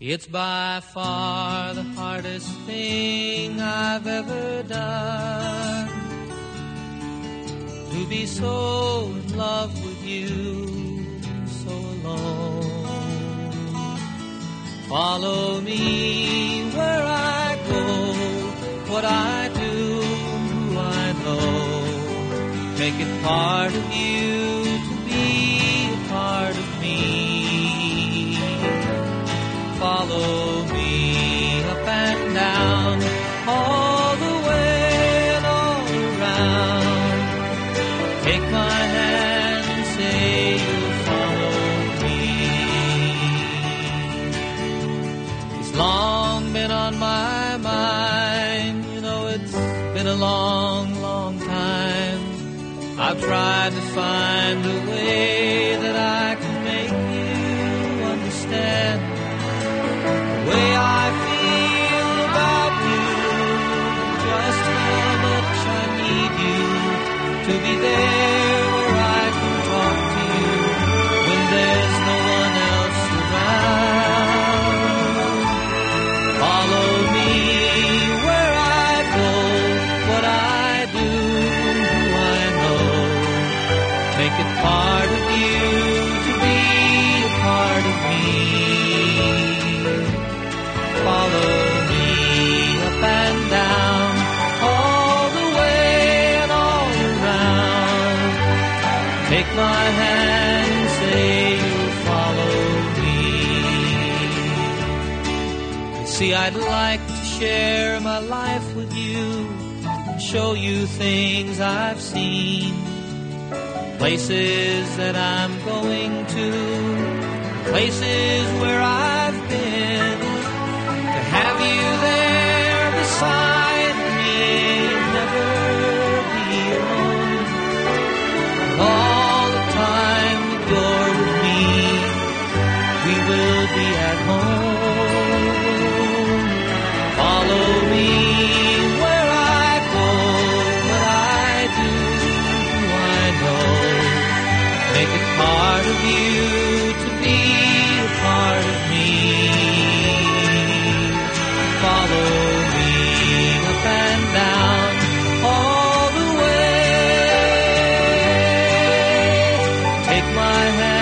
It's by far the hardest thing I've ever done, to be so in love with you, so alone. Follow me where I go, what I do, who I know. Make it part of you to be a part of me. Follow me up and down, all the way and all around. Take my hand and say you'll follow me. It's long been on my mind, you know it's been a long, long time. I've tried to find a way that I can make you understand the way I feel about you, just how much I need you to be there where I can talk to you when there's no one else around. Follow me where I go, what I do, who I know. Make it part of you to be a part of me. Follow me up and down, all the way and all around. Take my hand and say you'll follow me. You see, I'd like to share my life with you, show you things I've seen, places that I'm going to, places where I've been. Have you there beside me, never be alone. All the time that you're with me, we will be at home. Follow me where I go, what I do, who I know. Make it part of you to be a part of me. Follow me up and down, all the way. Take my hand.